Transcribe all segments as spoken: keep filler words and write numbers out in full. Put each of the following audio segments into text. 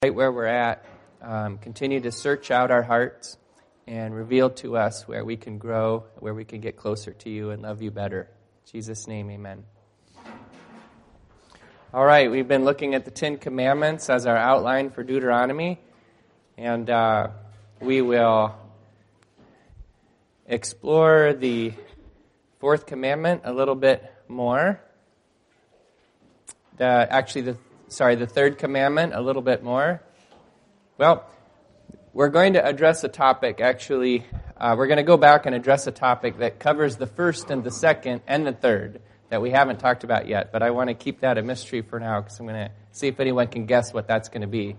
right where we're at, um, continue to search out our hearts and reveal to us where we can grow, where we can get closer to you and love you better. In Jesus' name, amen. All right, we've been looking at the Ten Commandments as our outline for Deuteronomy, and uh, we will explore the fourth commandment a little bit more. The, actually, the sorry, the third commandment a little bit more. Well, we're going to address a topic, actually. Uh, we're going to go back and address a topic that covers the first and the second and the third that we haven't talked about yet. But I want to keep that a mystery for now because I'm going to see if anyone can guess what that's going to be.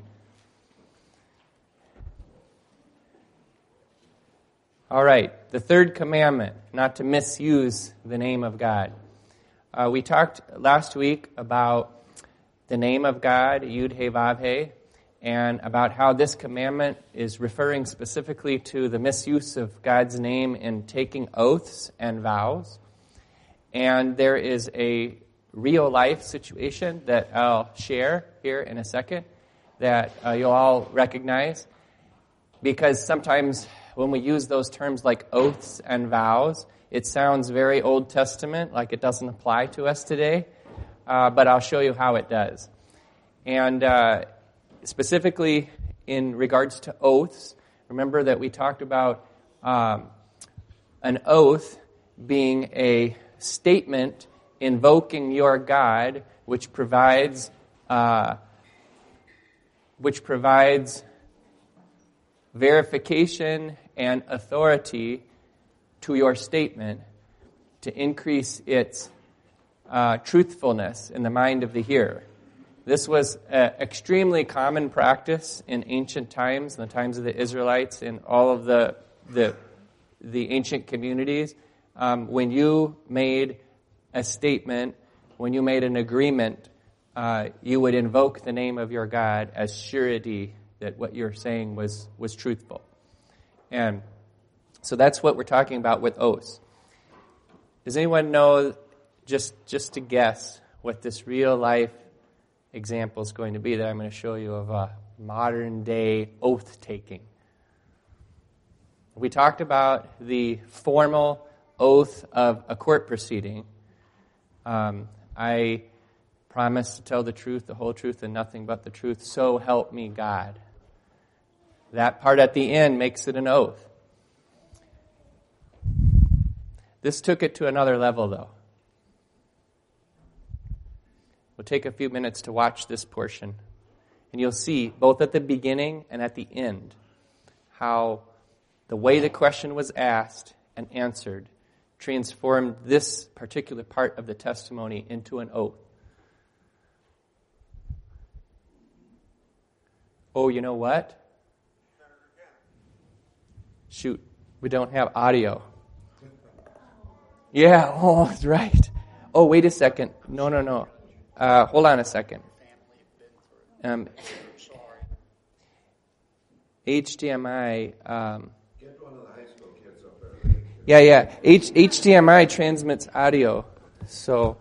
All right, the third commandment, not to misuse the name of God. Uh, we talked last week about the name of God, Yud He Vav He, and about how this commandment is referring specifically to the misuse of God's name in taking oaths and vows. And there is a real-life situation that I'll share here in a second that uh, you'll all recognize, because sometimes when we use those terms like oaths and vows, it sounds very Old Testament, like it doesn't apply to us today. Uh, but I'll show you how it does. And uh, specifically in regards to oaths, remember that we talked about um, an oath being a statement invoking your God, which provides uh, which provides verification and authority to your statement to increase its Uh, truthfulness in the mind of the hearer. This was an extremely common practice in ancient times, in the times of the Israelites, in all of the the, the ancient communities. Um, when you made a statement, when you made an agreement, uh, you would invoke the name of your God as surety that what you're saying was, was truthful. And so that's what we're talking about with oaths. Does anyone know, Just just to guess, what this real-life example is going to be that I'm going to show you of a modern-day oath-taking? We talked about the formal oath of a court proceeding. Um, I promise to tell the truth, the whole truth, and nothing but the truth, so help me God. That part at the end makes it an oath. This took it to another level, though. We'll take a few minutes to watch this portion, and you'll see, both at the beginning and at the end, how the way the question was asked and answered transformed this particular part of the testimony into an oath. Oh, you know what? Shoot, we don't have audio. Yeah, oh, that's right. Oh, wait a second. No, no, no. Uh, hold on a second. Um, H D M I. Um, Get one of the high school kids up there. Yeah, yeah. H- HDMI transmits audio, so.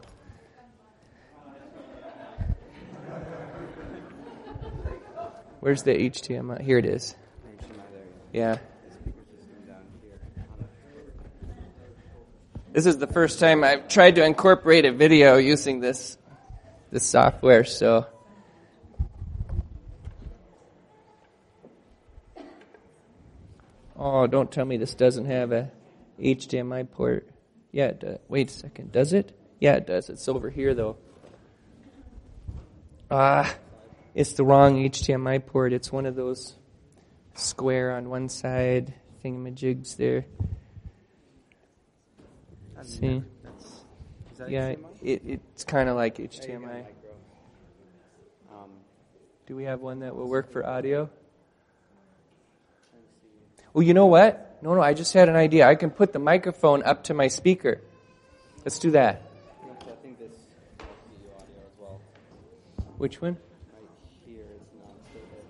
Where's the H D M I? Here it is. Yeah. This is the first time I've tried to incorporate a video using this. This software, so oh, don't tell me this doesn't have a H D M I port. Yeah, it does. Wait a second, does it? Yeah, it does. It's over here though. Ah, it's the wrong H D M I port. It's one of those square on one side thingamajigs there. See? Yeah, it, it's kind of like H D M I. Do we have one that will work for audio? Well, you know what? No, no, I just had an idea. I can put the microphone up to my speaker. Let's do that. I think this helps you audio as well. Which one? Right here is not so good.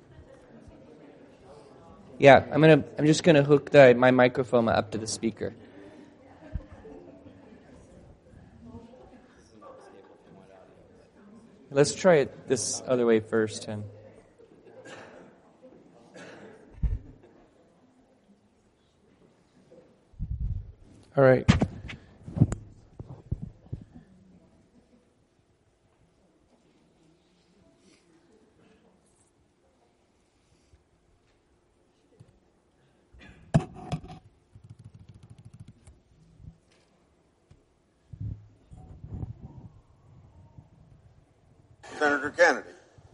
Yeah, I'm gonna. I'm just gonna hook the my microphone up to the speaker. Let's try it this other way first, and All right. Senator Kennedy.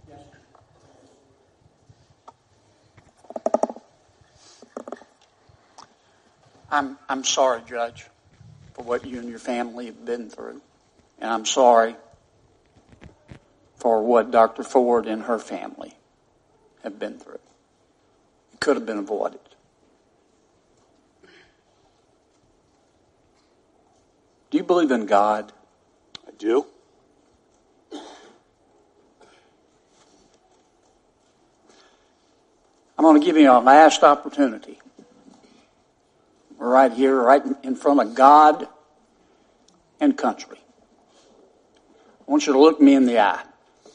I'm I'm sorry, Judge, for what you and your family have been through. And I'm sorry for what Doctor Ford and her family have been through. It could have been avoided. Do you believe in God? I do. I'm going to give you a last opportunity. We're right here, right in front of God and country. I want you to look me in the eye.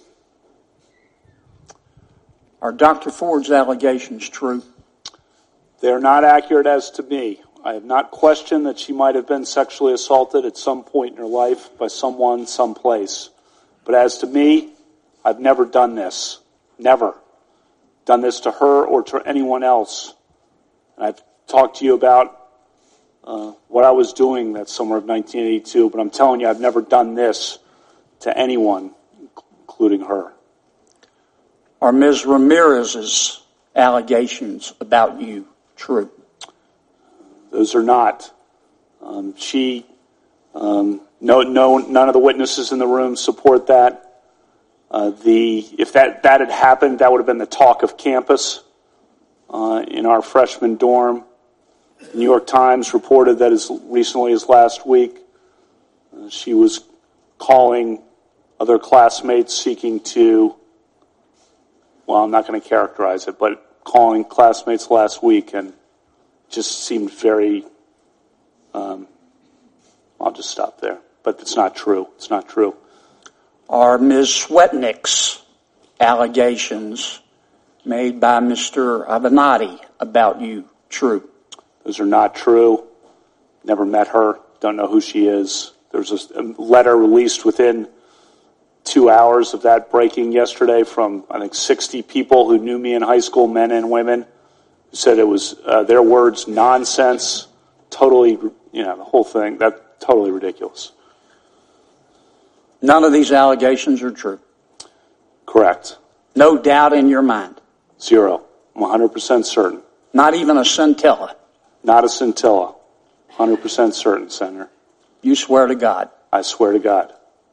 Are Doctor Ford's allegations true? They're not accurate as to me. I have not questioned that she might have been sexually assaulted at some point in her life by someone, someplace. But as to me, I've never done this. Never done this to her or to anyone else. And I've talked to you about uh, what I was doing that summer of nineteen eighty-two, but I'm telling you, I've never done this to anyone, including her. Are Miz Ramirez's allegations about you true? Those are not. Um, she, um, no, no, none of the witnesses in the room support that. Uh, the if that that had happened, that would have been the talk of campus uh, in our freshman dorm. The New York Times reported that as recently as last week, uh, she was calling other classmates seeking to. Well, I'm not going to characterize it, but calling classmates last week and just seemed very. Um, I'll just stop there. But it's not true. It's not true. Are Miz Swetnick's allegations made by Mister Avenatti about you true? Those are not true. Never met her. Don't know who she is. There's a letter released within two hours of that breaking yesterday from, I think, sixty people who knew me in high school, men and women, who said it was, uh, their words, nonsense, totally, you know, the whole thing, that's totally ridiculous. None of these allegations are true. Correct. No doubt in your mind. Zero. I'm one hundred percent certain. Not even a scintilla. Not a scintilla. one hundred percent certain, Senator. You swear to God. I swear to God.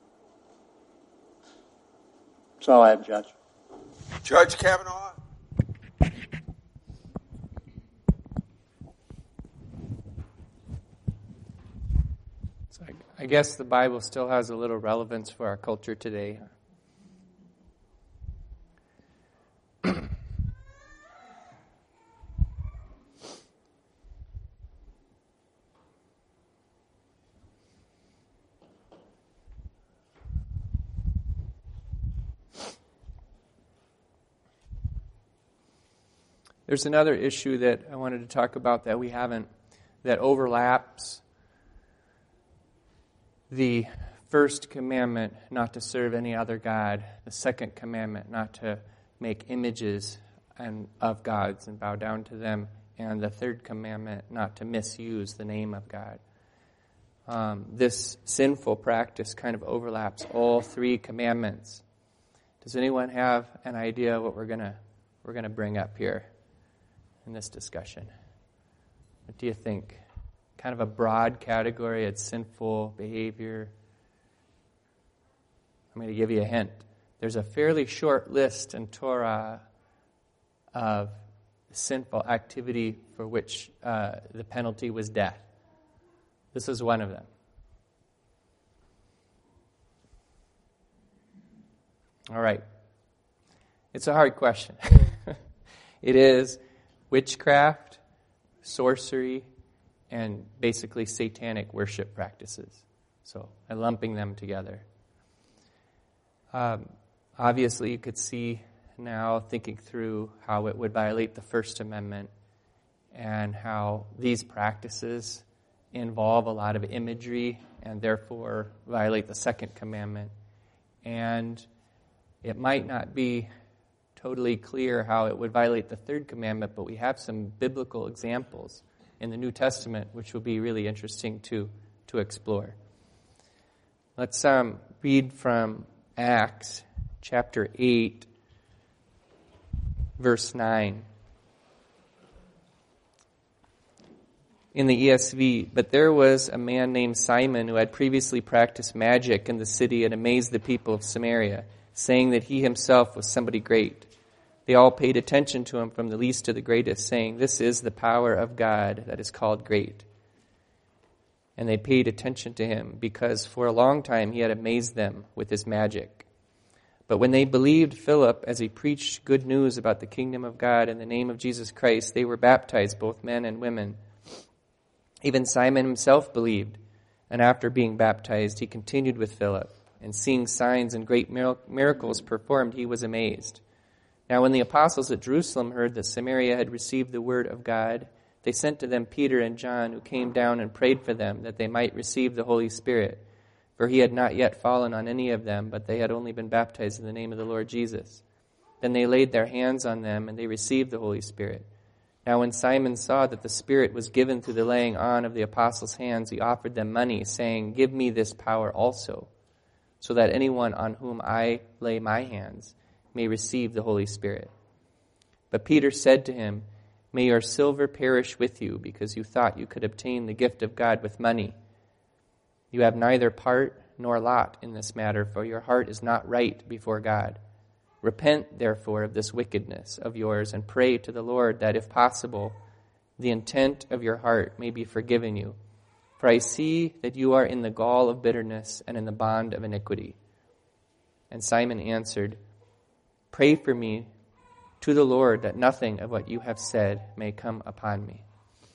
That's all I have, Judge. Judge Kavanaugh. So I, I guess the Bible still has a little relevance for our culture today. There's another issue that I wanted to talk about that we haven't, that overlaps the first commandment, not to serve any other God, the second commandment, not to make images and of gods and bow down to them, and the third commandment, not to misuse the name of God. Um, this sinful practice kind of overlaps all three commandments. Does anyone have an idea what we're gonna we're gonna bring up here in this discussion? What do you think? Kind of a broad category. It's sinful behavior. I'm going to give you a hint. There's a fairly short list in Torah of sinful activity for which uh, the penalty was death. This is one of them. All right. It's a hard question. It is witchcraft, sorcery, and basically satanic worship practices. So I'm lumping them together. Um, obviously, you could see now, thinking through how it would violate the First Amendment and how these practices involve a lot of imagery and therefore violate the second commandment. And it might not be totally clear how it would violate the third commandment, but we have some biblical examples in the New Testament which will be really interesting to, to explore. Let's um, read from Acts chapter eight, verse nine. In the E S V, but there was a man named Simon who had previously practiced magic in the city and amazed the people of Samaria, saying that he himself was somebody great. They all paid attention to him from the least to the greatest, saying, "This is the power of God that is called great." And they paid attention to him because for a long time he had amazed them with his magic. But when they believed Philip as he preached good news about the kingdom of God in the name of Jesus Christ, they were baptized, both men and women. Even Simon himself believed, and after being baptized, he continued with Philip, and seeing signs and great miracles performed, he was amazed. Now when the apostles at Jerusalem heard that Samaria had received the word of God, they sent to them Peter and John, who came down and prayed for them, that they might receive the Holy Spirit. For he had not yet fallen on any of them, but they had only been baptized in the name of the Lord Jesus. Then they laid their hands on them, and they received the Holy Spirit. Now when Simon saw that the Spirit was given through the laying on of the apostles' hands, he offered them money, saying, "Give me this power also, so that anyone on whom I lay my hands may receive the Holy Spirit." But Peter said to him, "May your silver perish with you, because you thought you could obtain the gift of God with money. You have neither part nor lot in this matter, for your heart is not right before God. Repent, therefore, of this wickedness of yours, and pray to the Lord that, if possible, the intent of your heart may be forgiven you. For I see that you are in the gall of bitterness and in the bond of iniquity." And Simon answered, "Pray for me to the Lord that nothing of what you have said may come upon me."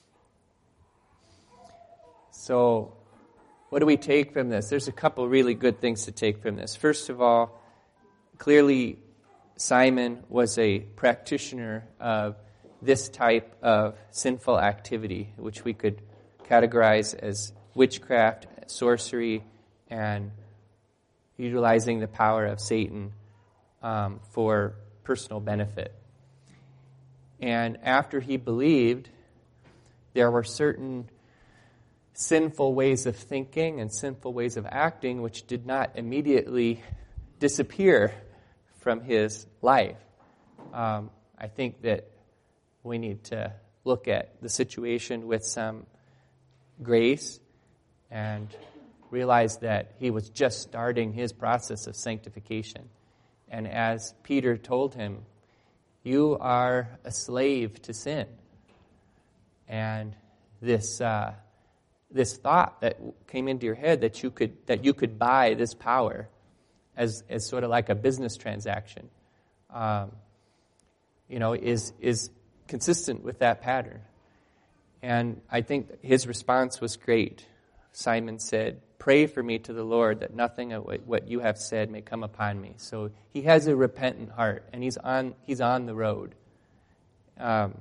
So, what do we take from this? There's a couple really good things to take from this. First of all, clearly Simon was a practitioner of this type of sinful activity, which we could categorize as witchcraft, sorcery, and utilizing the power of Satan um, for personal benefit. And after he believed, there were certain sinful ways of thinking and sinful ways of acting which did not immediately disappear from his life. Um, I think that we need to look at the situation with some grace and realize that he was just starting his process of sanctification. And as Peter told him, you are a slave to sin. And this uh, this thought that came into your head that you could that you could buy this power as as sort of like a business transaction, um, you know, is is consistent with that pattern. And I think his response was great. Simon said, "Pray for me to the Lord that nothing of what you have said may come upon me." So he has a repentant heart, and he's on he's on the road. Um,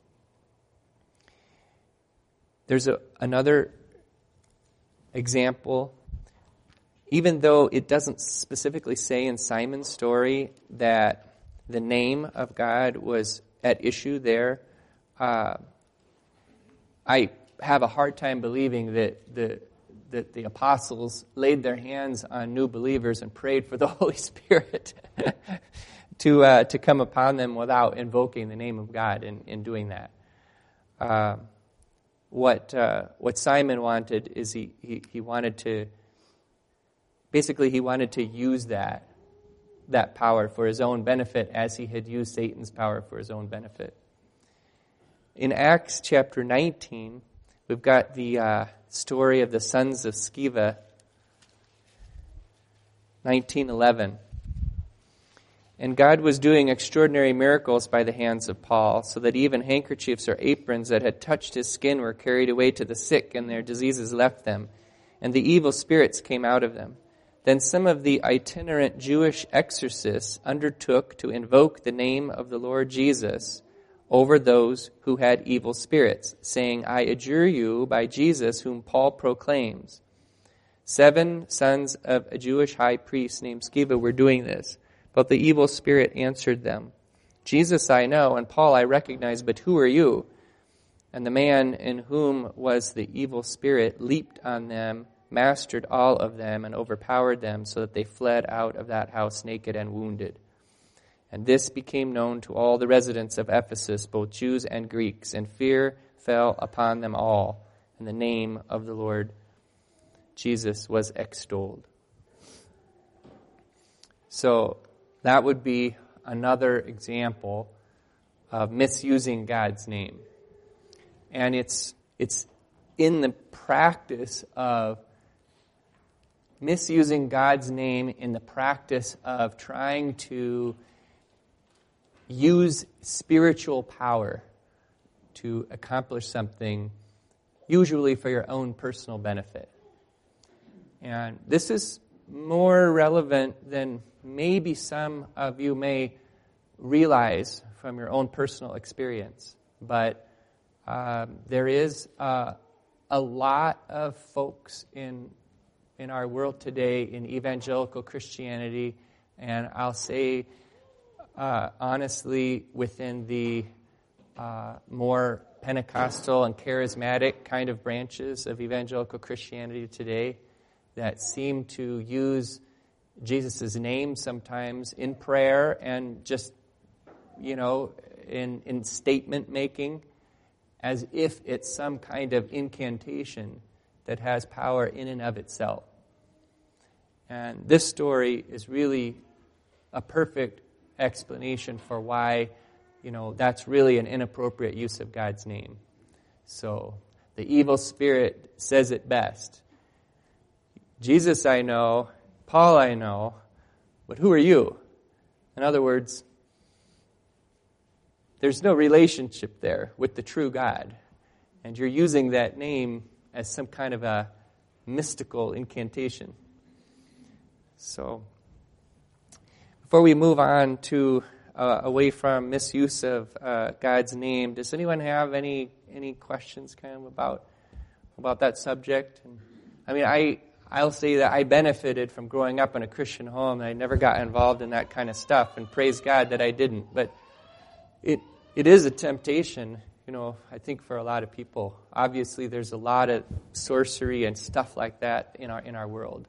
there's a, another example. Even though it doesn't specifically say in Simon's story that the name of God was at issue there, uh, I have a hard time believing that the that the apostles laid their hands on new believers and prayed for the Holy Spirit to uh, to come upon them without invoking the name of God in, in doing that. Uh, what uh, what Simon wanted is he, he, he wanted to basically he wanted to use that that power for his own benefit as he had used Satan's power for his own benefit. In Acts chapter nineteen, we've got the uh, story of the sons of Sceva, nineteen eleven. And God was doing extraordinary miracles by the hands of Paul, so that even handkerchiefs or aprons that had touched his skin were carried away to the sick, and their diseases left them, and the evil spirits came out of them. Then some of the itinerant Jewish exorcists undertook to invoke the name of the Lord Jesus over those who had evil spirits, saying, I adjure you by Jesus whom Paul proclaims. Seven sons of a Jewish high priest named Sceva were doing this, but the evil spirit answered them, Jesus I know, and Paul I recognize, but who are you? And the man in whom was the evil spirit leaped on them, mastered all of them, and overpowered them, so that they fled out of that house naked and wounded. And this became known to all the residents of Ephesus, both Jews and Greeks, and fear fell upon them all, and the name of the Lord Jesus was extolled. So that would be another example of misusing God's name. And it's it's in the practice of misusing God's name, in the practice of trying to use spiritual power to accomplish something, usually for your own personal benefit. And this is more relevant than maybe some of you may realize from your own personal experience. But um, there is uh, a lot of folks in in our world today in evangelical Christianity, and I'll say uh, honestly, within the uh, more Pentecostal and charismatic kind of branches of evangelical Christianity today, that seem to use Jesus' name sometimes in prayer and just, you know, in, in statement making, as if it's some kind of incantation that has power in and of itself. And this story is really a perfect explanation for why, you know, that's really an inappropriate use of God's name. So the evil spirit says it best. Jesus I know, Paul I know, but who are you? In other words, there's no relationship there with the true God. And you're using that name as some kind of a mystical incantation. So, before we move on to uh, away from misuse of uh, God's name, does anyone have any any questions kind of about about that subject? And, I mean, I I'll say that I benefited from growing up in a Christian home, and I never got involved in that kind of stuff, and praise God that I didn't. But it it is a temptation, you know, I think for a lot of people. Obviously, there's a lot of sorcery and stuff like that in our in our world.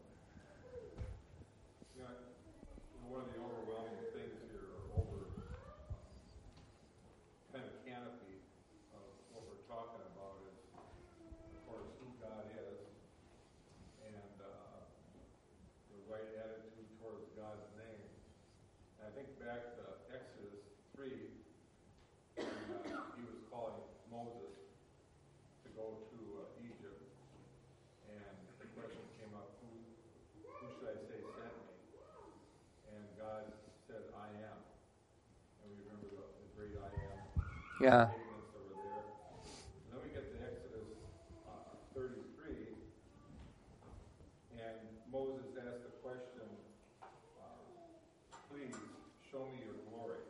Yeah. And then we get to Exodus uh, thirty-three, and Moses asked the question, uh, please show me your glory.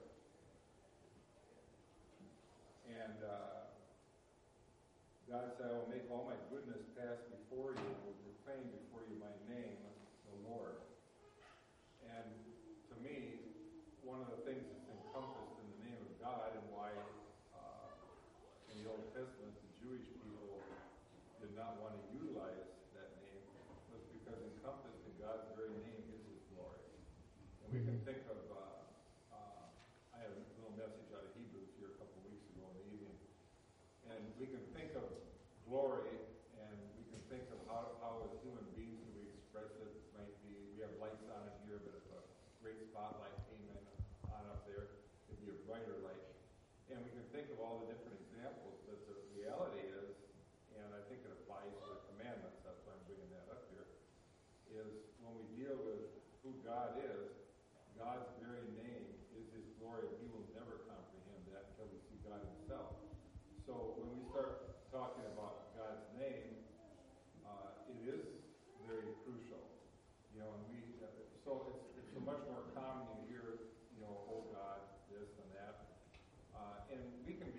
And uh, God said, I will make all my goodness pass before you, and will proclaim before you my name, the Lord. And to me, one of the things that's encompassed in the name of God, and why in the Old Testament, the Jewish people did not want to utilize that name, was because encompassed in God's very name is His glory. And we can think of, uh, uh, I had a little message out of Hebrews here a couple of weeks ago in the evening, and we can think of glory, and we can think of how, how as human beings do we express it. It might be, we have lights on in here, but if a great spotlight came in on up there, it'd be a brighter light. And we can think of all the different examples, but the reality is, and I think it applies to the commandments, that's why I'm bringing that up here, is when we deal with who God is, God's very name is His glory, and we will never comprehend that until we see God Himself. So when we start talking about God's name, uh, it is very crucial. You know, and we, uh, so it's, it's so much more common you hear, you know, oh God, this and that. Uh, and we can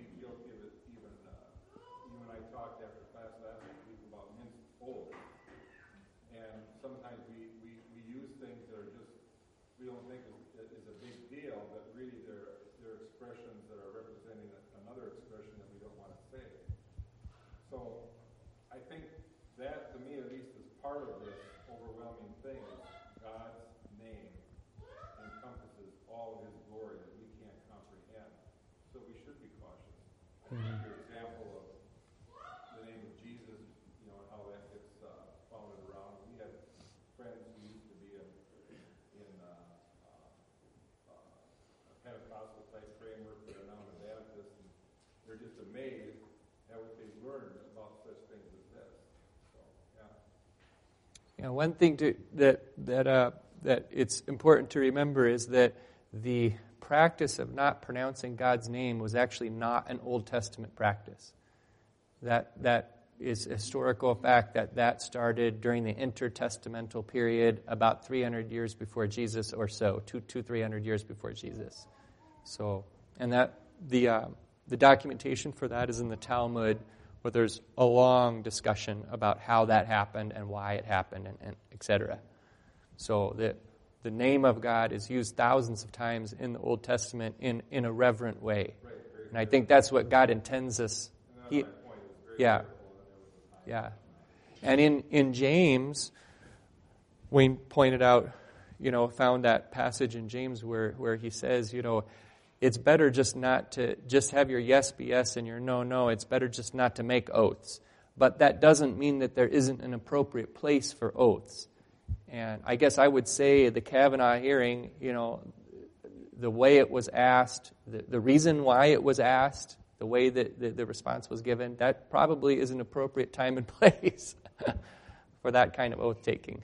another expression that we don't want to say. So I think that, to me at least, is part of this overwhelming thing. God's name encompasses all of his glory that we can't comprehend. So we should be cautious. Mm-hmm. Your example of the name of Jesus, you know, how that gets uh, founded around. We had friends who used to be in, in uh, uh, a Pentecostal type framework that are now a Baptist, and they're just amazed at what they've learned about such things as this. So, yeah. You know, one thing to, that that uh, that it's important to remember is that the practice of not pronouncing God's name was actually not an Old Testament practice. That that is a historical fact that that started during the intertestamental period, about three hundred years before Jesus or so, two, two, three hundred years before Jesus. So, and that the uh, the documentation for that is in the Talmud, where there's a long discussion about how that happened and why it happened, and, and et cetera. So the the name of God is used thousands of times in the Old Testament in, in a reverent way, Right, and I think that's what God intends us. He, yeah, yeah, and in in James, Wayne pointed out, you know, found that passage in James where where he says, you know, it's better just not to just have your yes be yes and your no no. It's better just not to make oaths. But that doesn't mean that there isn't an appropriate place for oaths. And I guess I would say the Kavanaugh hearing, you know, the way it was asked, the, the reason why it was asked, the way that the, the response was given, that probably is an appropriate time and place for that kind of oath-taking.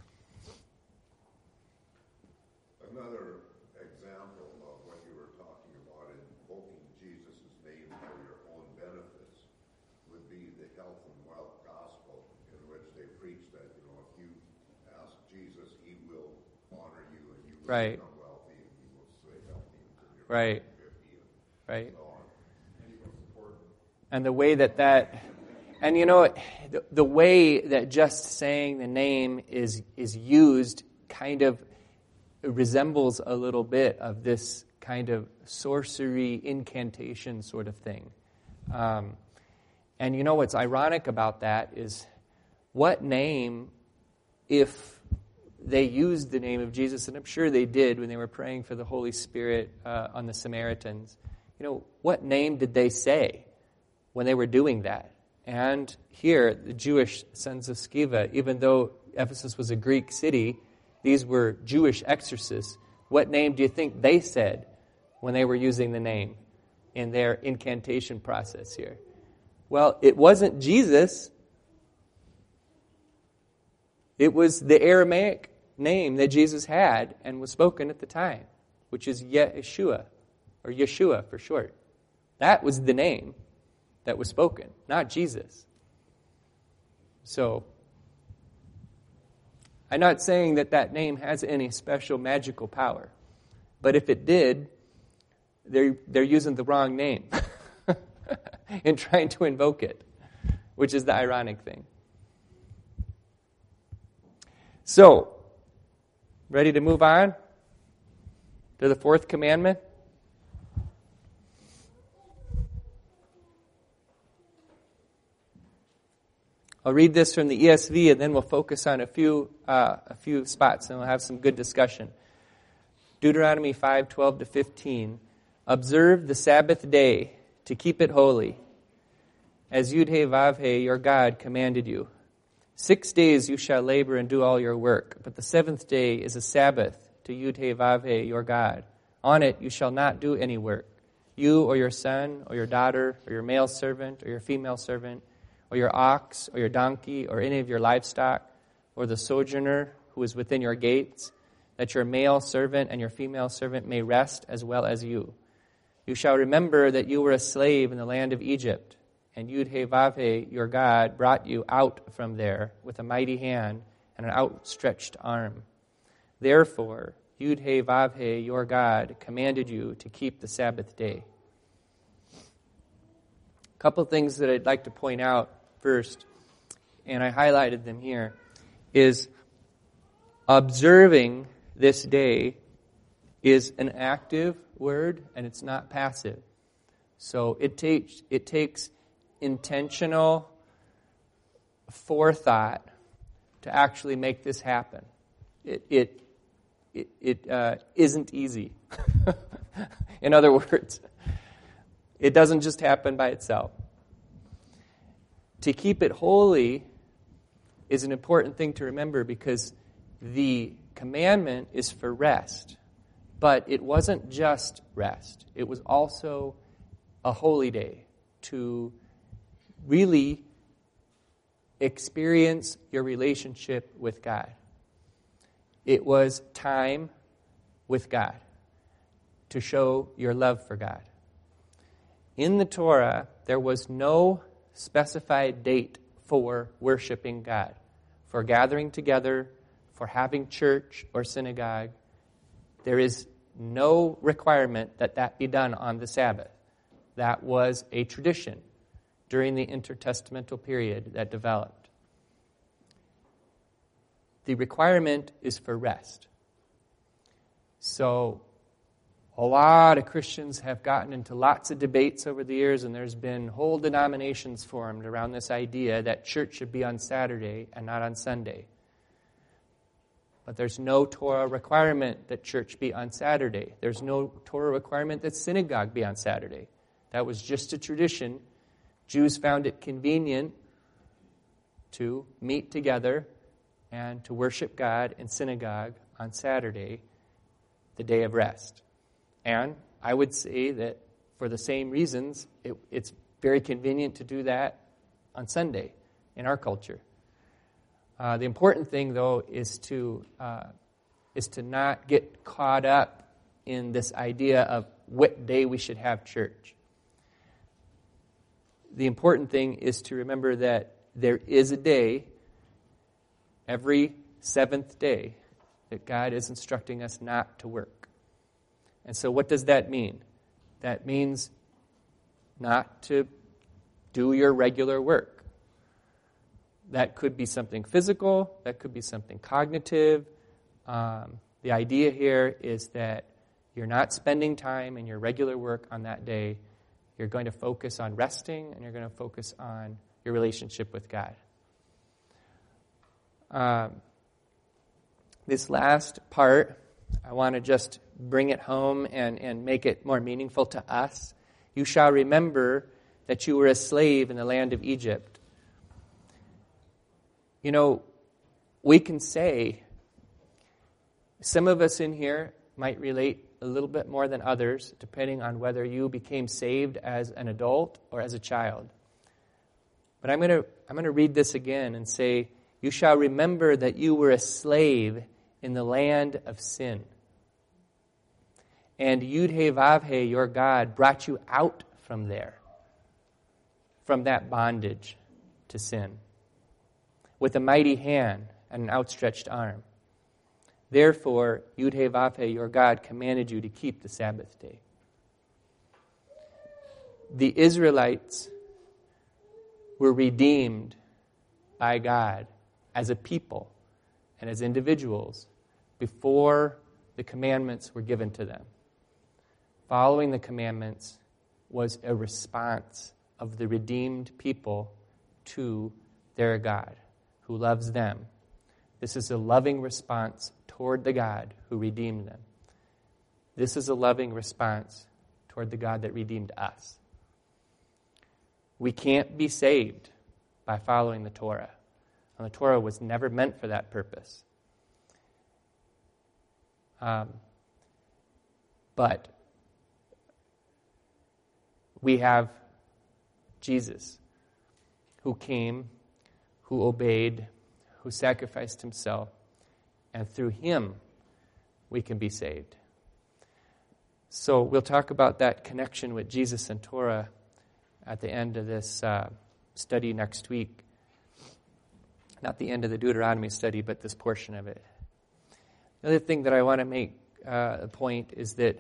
Another example of what you were talking about, invoking Jesus' name for your own benefits, would be the health and wealth gospel, in which they preach that, you know, if you ask Jesus, he will honor you and you will Right. become wealthy and he will stay healthy until you're Right. fifty and Right. so on. And the way that that, and you know, the, the way that just saying the name is is used kind of resembles a little bit of this kind of sorcery incantation sort of thing. Um, and you know what's ironic about that is what name, if they used the name of Jesus, and I'm sure they did when they were praying for the Holy Spirit uh, on the Samaritans, you know, what name did they say when they were doing that? And here, the Jewish sons of Sceva, even though Ephesus was a Greek city, these were Jewish exorcists. What name do you think they said when they were using the name in their incantation process here? Well, it wasn't Jesus. It was the Aramaic name that Jesus had and was spoken at the time, which is Yeshua, or Yeshua for short. That was the name that was spoken, not Jesus. So, I'm not saying that that name has any special magical power, but if it did, they're, they're using the wrong name in trying to invoke it, which is the ironic thing. So, ready to move on to the fourth commandment? I'll read this from the E S V, and then we'll focus on a few uh, a few spots, and we'll have some good discussion. Deuteronomy five, twelve to fifteen. Observe the Sabbath day to keep it holy, as Yud-Heh-Vav-Heh, your God, commanded you. Six days you shall labor and do all your work, but the seventh day is a Sabbath to Yud-Heh-Vav-Heh, your God. On it you shall not do any work, you or your son or your daughter or your male servant or your female servant, or your ox, or your donkey, or any of your livestock, or the sojourner who is within your gates, that your male servant and your female servant may rest as well as you. You shall remember that you were a slave in the land of Egypt, and Yud-Heh-Vav-Heh, your God, brought you out from there with a mighty hand and an outstretched arm. Therefore, Yud-Heh-Vav-Heh, your God, commanded you to keep the Sabbath day. A couple things that I'd like to point out first, and I highlighted them here, is observing this day is an active word and it's not passive. So it takes it takes intentional forethought to actually make this happen. It it it, it uh, isn't easy. In other words, it doesn't just happen by itself. To keep it holy is an important thing to remember, because the commandment is for rest. But it wasn't just rest. It was also a holy day to really experience your relationship with God. It was time with God to show your love for God. In the Torah, there was no specified date for worshiping God, for gathering together, for having church or synagogue. There is no requirement that that be done on the Sabbath. That was a tradition during the intertestamental period that developed. The requirement is for rest. So a lot of Christians have gotten into lots of debates over the years, and there's been whole denominations formed around this idea that church should be on Saturday and not on Sunday. But there's no Torah requirement that church be on Saturday. There's no Torah requirement that synagogue be on Saturday. That was just a tradition. Jews found it convenient to meet together and to worship God in synagogue on Saturday, the day of rest. And I would say that for the same reasons, it, it's very convenient to do that on Sunday in our culture. Uh, the important thing, though, is to uh, is to not get caught up in this idea of what day we should have church. The important thing is to remember that there is a day, every seventh day, that God is instructing us not to work. And so what does that mean? That means not to do your regular work. That could be something physical. That could be something cognitive. Um, the idea here is that you're not spending time in your regular work on that day. You're going to focus on resting, and you're going to focus on your relationship with God. Um, this last part, I want to just bring it home and, and make it more meaningful to us. You shall remember that you were a slave in the land of Egypt. You know, we can say, some of us in here might relate a little bit more than others, depending on whether you became saved as an adult or as a child. But I'm going to I'm going to read this again and say, you shall remember that you were a slave in the land of sin. And Yud-Heh-Vav-Heh, your God, brought you out from there, from that bondage to sin, with a mighty hand and an outstretched arm. Therefore, Yud-Heh-Vav-Heh, your God, commanded you to keep the Sabbath day. The Israelites were redeemed by God as a people and as individuals before the commandments were given to them. Following the commandments was a response of the redeemed people to their God, who loves them. This is a loving response toward the God who redeemed them. This is a loving response toward the God that redeemed us. We can't be saved by following the Torah. And the Torah was never meant for that purpose. Um, but we have Jesus, who came, who obeyed, who sacrificed himself, and through him we can be saved. So we'll talk about that connection with Jesus and Torah at the end of this uh, study next week. Not the end of the Deuteronomy study, but this portion of it. The other thing that I want to make uh, a point is that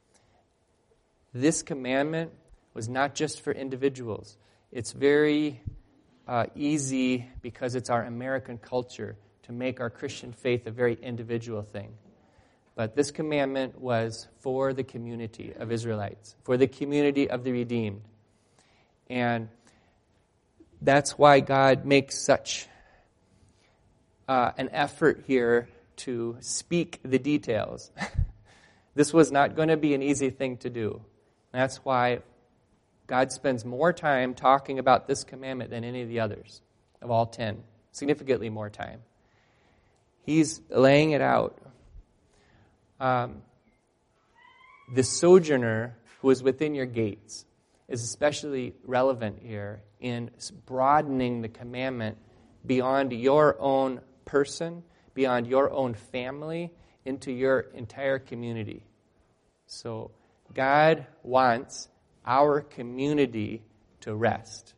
this commandment was not just for individuals. It's very uh, easy, because it's our American culture, to make our Christian faith a very individual thing. But this commandment was for the community of Israelites, for the community of the redeemed. And that's why God makes such uh, an effort here to speak the details. This was not going to be an easy thing to do. That's why God spends more time talking about this commandment than any of the others, of all ten, significantly more time. He's laying it out. Um, the sojourner who is within your gates is especially relevant here in broadening the commandment beyond your own person, beyond your own family, into your entire community. So God wants our community to rest.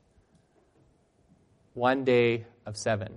One day of seven.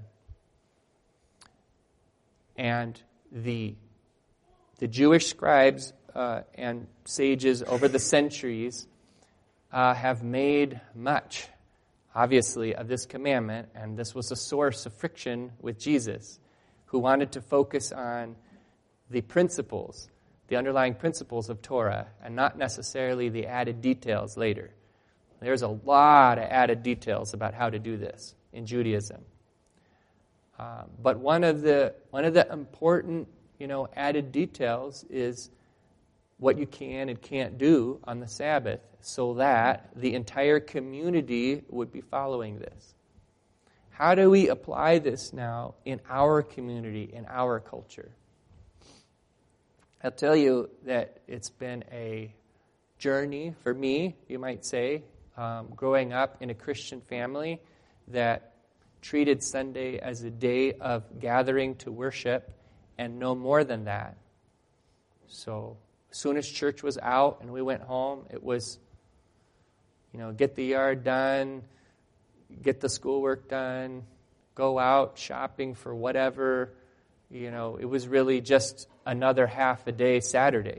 And the, the Jewish scribes uh, and sages over the centuries uh, have made much, obviously, of this commandment, and this was a source of friction with Jesus, who wanted to focus on the principles, the underlying principles of Torah, and not necessarily the added details later. There's a lot of added details about how to do this in Judaism. Um, but one of the one of the important, you know, added details is what you can and can't do on the Sabbath, so that the entire community would be following this. How do we apply this now in our community, in our culture? I'll tell you that it's been a journey for me, you might say, um, growing up in a Christian family that treated Sunday as a day of gathering to worship and no more than that. So as soon as church was out and we went home, it was, you know, get the yard done, get the schoolwork done, go out shopping for whatever. You know, it was really just another half a day Saturday.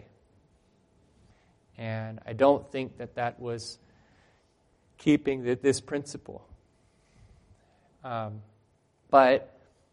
And I don't think that that was keeping the, this principle. Um, but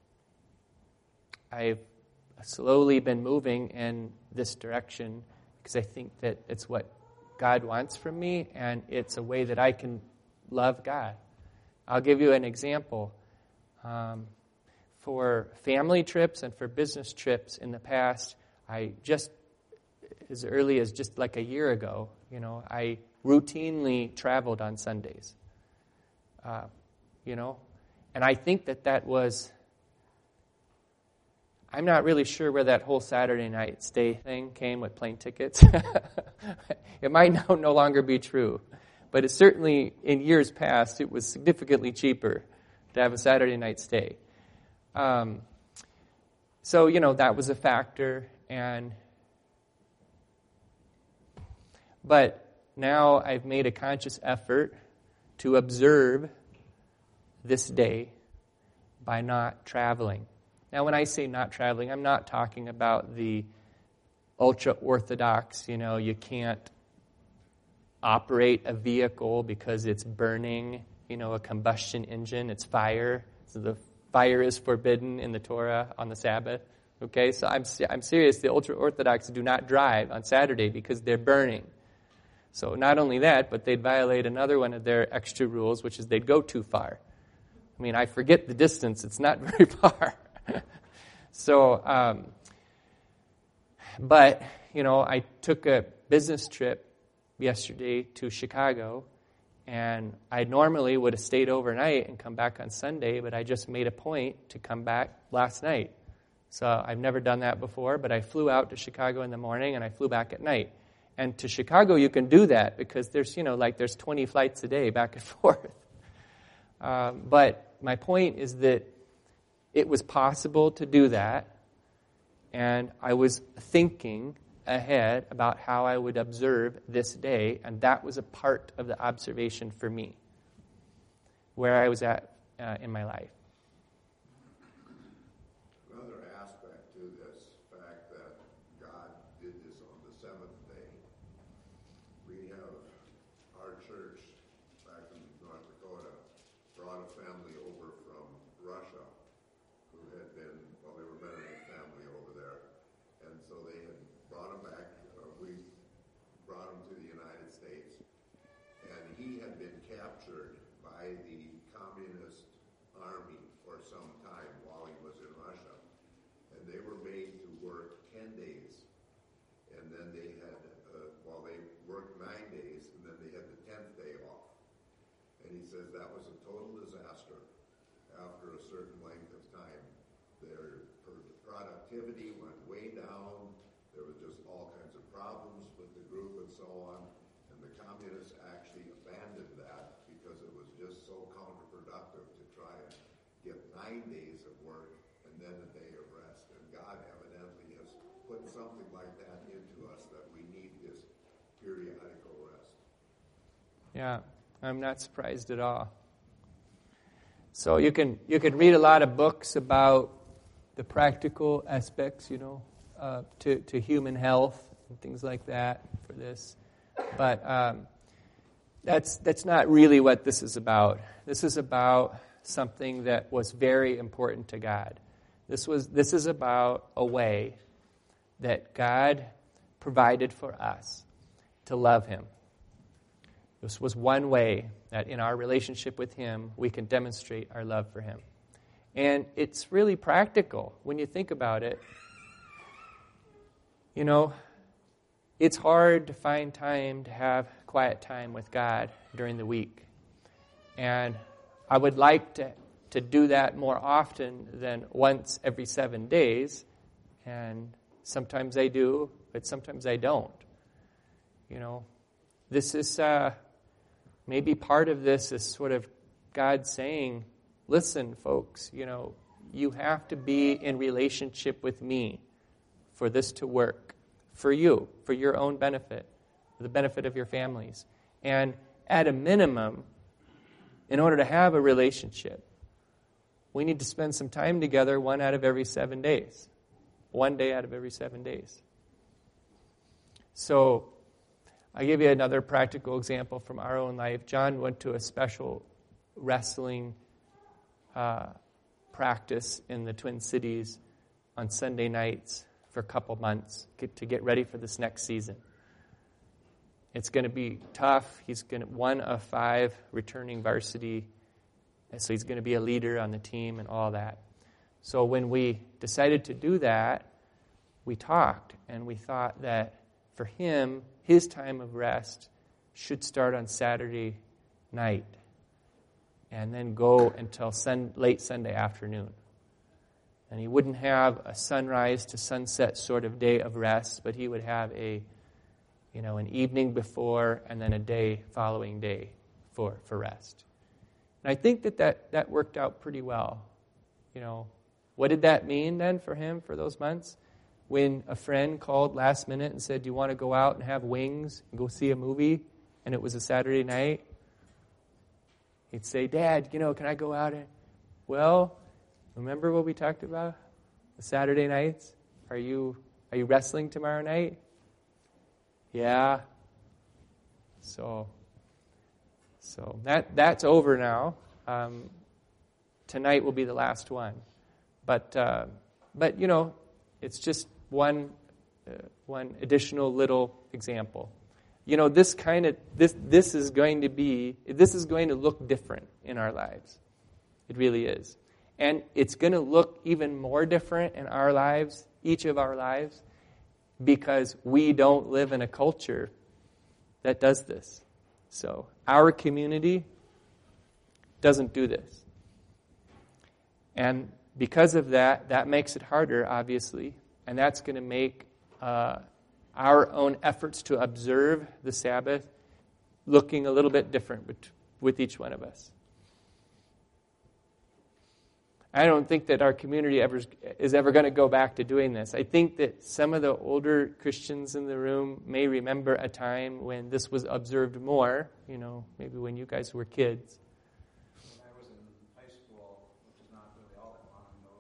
I've slowly been moving in this direction because I think that it's what God wants from me, and it's a way that I can love God. I'll give you an example. Um, for family trips and for business trips in the past, I just, as early as just like a year ago, you know, I routinely traveled on Sundays. Uh, you know, and I think that that was, I'm not really sure where that whole Saturday night stay thing came with plane tickets. It might now no longer be true. But it certainly, in years past, it was significantly cheaper to have a Saturday night stay. Um, so, you know, that was a factor. And but now I've made a conscious effort to observe this day by not traveling. Now, when I say not traveling, I'm not talking about the ultra-Orthodox, you know, you can't operate a vehicle because it's burning, you know, a combustion engine, it's fire. So the fire is forbidden in the Torah on the Sabbath. Okay, so I'm I'm serious. The ultra-Orthodox do not drive on Saturday because they're burning. So not only that, but they'd violate another one of their extra rules, which is they'd go too far. I mean, I forget the distance. It's not very far. so, um, but, you know, I took a business trip yesterday to Chicago, and I normally would have stayed overnight and come back on Sunday, but I just made a point to come back last night. So I've never done that before, but I flew out to Chicago in the morning, and I flew back at night. And to Chicago, you can do that because there's, you know, like there's twenty flights a day back and forth. Um, but my point is that it was possible to do that, and I was thinking ahead about how I would observe this day, and that was a part of the observation for me, where I was at uh, in my life. Another aspect to this fact that God did this on the seventh day, we have our church back in North Dakota brought a family over from Russia who had been, well, they were Mennonite family over there, and so they had captured by the communist army for some time while he was in Russia. And they were made to work ten days. And then they had, uh, well, they worked nine days, and then they had the tenth day off. And he says that was a total disaster. After a certain length of time, their productivity went way down. There was just all kinds of problems with the group and so on. And the communists actually abandoned that because it was just so counterproductive to try and get nine days of work and then a day of rest. And God evidently has put something like that into us, that we need this periodical rest. Yeah, I'm not surprised at all. So you can you can read a lot of books about the practical aspects, you know, uh, to to human health and things like that for this, but um, that's that's not really what this is about. This is about something that was very important to God. This was this is about a way that God provided for us to love Him. This was one way that in our relationship with Him, we can demonstrate our love for Him. And it's really practical when you think about it. You know, it's hard to find time to have quiet time with God during the week. And I would like to, to do that more often than once every seven days. And sometimes I do, but sometimes I don't. You know, this is... Uh, Maybe part of this is sort of God saying, listen, folks, you know, you have to be in relationship with me for this to work, for you, for your own benefit, for the benefit of your families. And at a minimum, in order to have a relationship, we need to spend some time together one out of every seven days. One day out of every seven days. So I'll give you another practical example from our own life. John went to a special wrestling uh, practice in the Twin Cities on Sunday nights for a couple months get, to get ready for this next season. It's going to be tough. He's going to one of five returning varsity, and so he's going to be a leader on the team and all that. So when we decided to do that, we talked, and we thought that for him, his time of rest should start on Saturday night and then go until sun, late Sunday afternoon. And he wouldn't have a sunrise to sunset sort of day of rest, but he would have a, you know, an evening before and then a day following day for, for rest. And I think that, that that worked out pretty well. You know, what did that mean then for him for those months? When a friend called last minute and said, do you want to go out and have wings and go see a movie? And it was a Saturday night. He'd say, Dad, you know, can I go out? And well, remember what we talked about? The Saturday nights? Are you are you wrestling tomorrow night? Yeah. So, so that that's over now. Um, tonight will be the last one. But, uh, but you know, it's just one uh, one additional little example. You know, this kind of this this is going to be this is going to look different in our lives. It really is. And it's going to look even more different in our lives, each of our lives, because we don't live in a culture that does this. So our community doesn't do this. And because of that, that makes it harder, obviously, and that's going to make uh, our own efforts to observe the Sabbath looking a little bit different with, with each one of us. I don't think that our community ever is ever going to go back to doing this. I think that some of the older Christians in the room may remember a time when this was observed more, you know, maybe when you guys were kids. When I was in high school, which is not really all that long ago,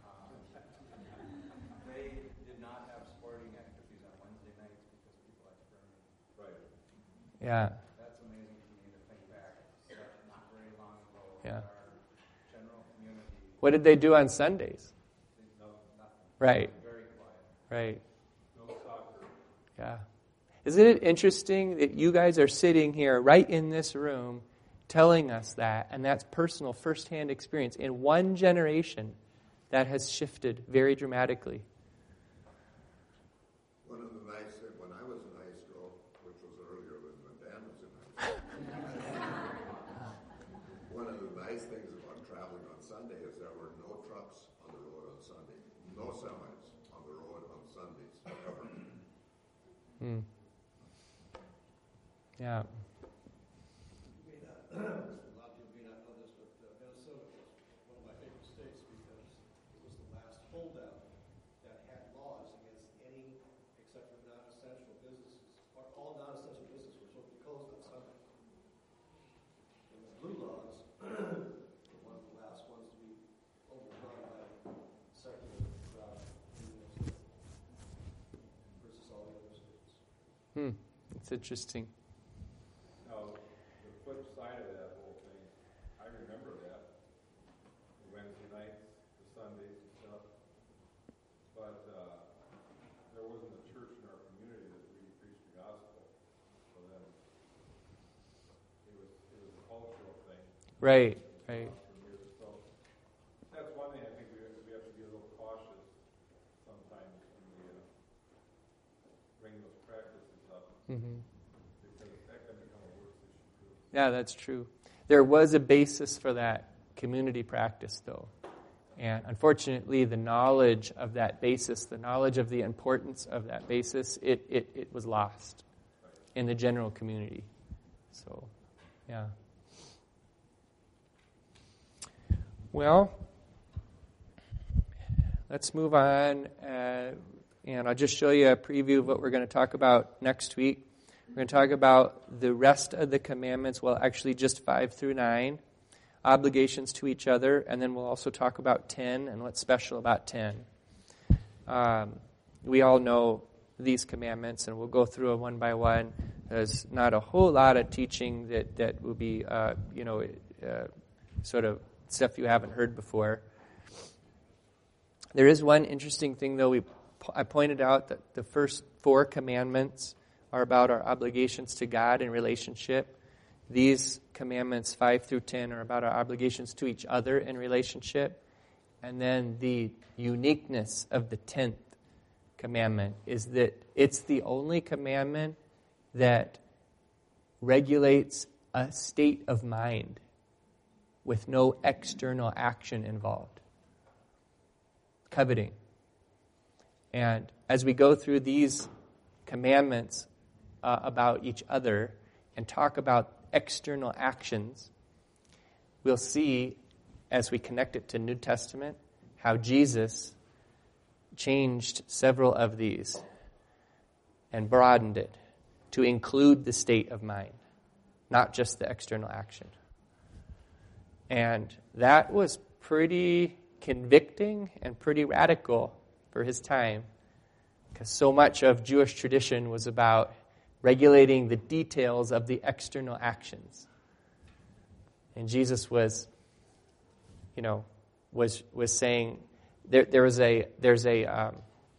um, they did not have sporting activities on Wednesday nights because people had spring. Right. Yeah. That's amazing to me to think back. That's not very long ago. Yeah. Our general community. What did they do on Sundays? No, nothing. Right. Very quiet. Right. No soccer. Yeah. Isn't it interesting that you guys are sitting here right in this room telling us that, and that's personal, firsthand experience. In one generation, that has shifted very dramatically. One of the nice things, when I was in high school, which was earlier than when Dan was in high school, one of the nice things about traveling on Sunday is there were no trucks on the road on Sunday, no semis on the road on Sundays ever. Hmm. Yeah. A lot of you may not know this, but uh, Minnesota was one of my favorite states because it was the last holdout that had laws against any, except for non-essential businesses. Or all non-essential businesses were supposed to be closed on Sunday. And the blue laws were one of the last ones to be overrun by secular crowd versus all the other states. Hmm. It's interesting. Now, the flip side of that whole thing, I remember that, the Wednesday nights, the Sundays and stuff, but uh, there wasn't a church in our community that really preached the gospel. So then it was, it was a cultural thing. Right, right. So that's one thing I think we have, we have to be a little cautious sometimes when we uh, bring those practices up. Mm-hmm. Because that can become a worse issue too. Yeah, that's true. There was a basis for that community practice, though. And unfortunately, the knowledge of that basis, the knowledge of the importance of that basis, it, it, it was lost in the general community. So, yeah. Well, let's move on. Uh, and I'll just show you a preview of what we're going to talk about next week. We're going to talk about the rest of the commandments, well, actually just five through nine, obligations to each other, and then we'll also talk about ten and what's special about ten. Um, we all know these commandments, and we'll go through them one by one. There's not a whole lot of teaching that, that will be, uh, you know, uh, sort of stuff you haven't heard before. There is one interesting thing, though. We I pointed out that the first four commandments are about our obligations to God in relationship. These commandments, five through ten, are about our obligations to each other in relationship. And then the uniqueness of the tenth commandment is that it's the only commandment that regulates a state of mind with no external action involved. Coveting. And as we go through these commandments uh, about each other and talk about external actions, we'll see, as we connect it to New Testament, how Jesus changed several of these and broadened it to include the state of mind, not just the external action. And that was pretty convicting and pretty radical for his time, because so much of Jewish tradition was about regulating the details of the external actions. And Jesus was, you know, was was saying there there was a there's a um,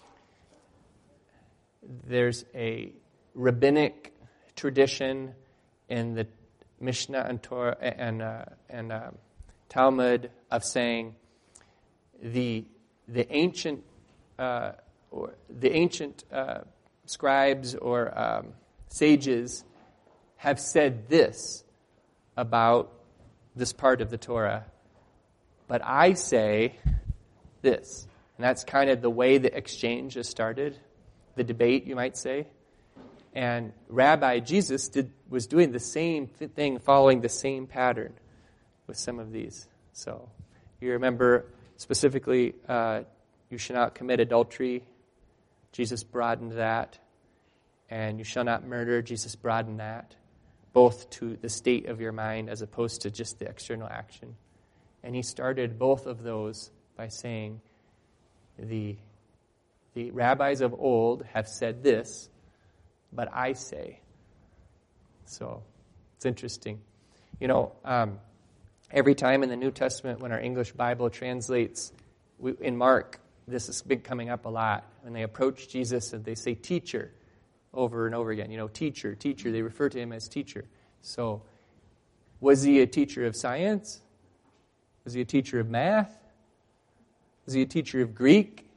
there's a rabbinic tradition in the Mishnah and Torah and uh, and um, Talmud of saying the the ancient uh, or the ancient uh, scribes or um, sages have said this about this part of the Torah, but I say this. And that's kind of the way the exchange has started, the debate, you might say. And Rabbi Jesus did was doing the same thing, following the same pattern with some of these. So you remember specifically, uh, you shall not commit adultery. Jesus broadened that. And you shall not murder. Jesus broadened that, both to the state of your mind as opposed to just the external action. And he started both of those by saying, the, the rabbis of old have said this, but I say. So it's interesting. You know, um, every time in the New Testament when our English Bible translates, we, in Mark, this has been coming up a lot. When they approach Jesus and they say, teacher, over and over again. You know, teacher, teacher. They refer to him as teacher. So Was he a teacher of science? Was he a teacher of math? Was he a teacher of Greek?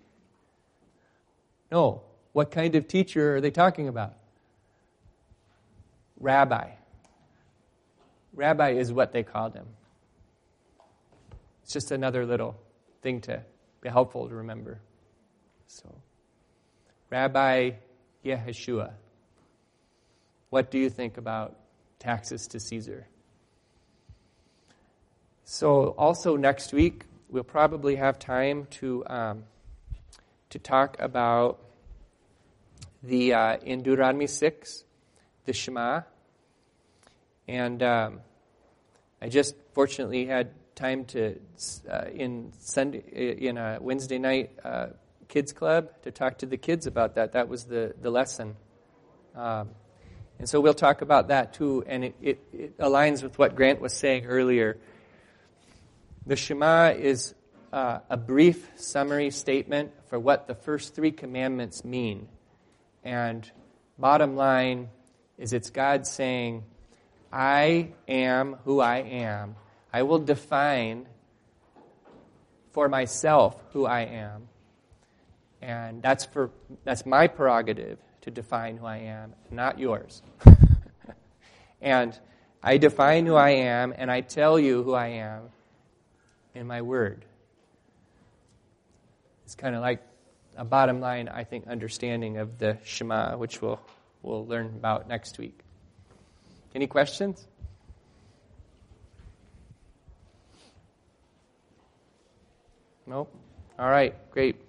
No. What kind of teacher are they talking about? Rabbi. Rabbi is what they called him. It's just another little thing to be helpful to remember. So, Rabbi Yeshua, what do you think about taxes to Caesar? So, also next week, we'll probably have time to um, to talk about the uh, in Deuteronomy six, the Shema, and um, I just fortunately had time to uh, in Sunday in a Wednesday night uh, kids club to talk to the kids about that. That was the the lesson, um, and so we'll talk about that too. And it, it, it aligns with what Grant was saying earlier. The Shema is uh, a brief summary statement for what the first three commandments mean. And bottom line is it's God saying, I am who I am. I will define for myself who I am. And that's for that's my prerogative to define who I am, not yours. And I define who I am, and I tell you who I am in my word. It's kind of like a bottom line, I think, understanding of the Shema, which we'll we'll learn about next week. Any questions? Nope. All right, great.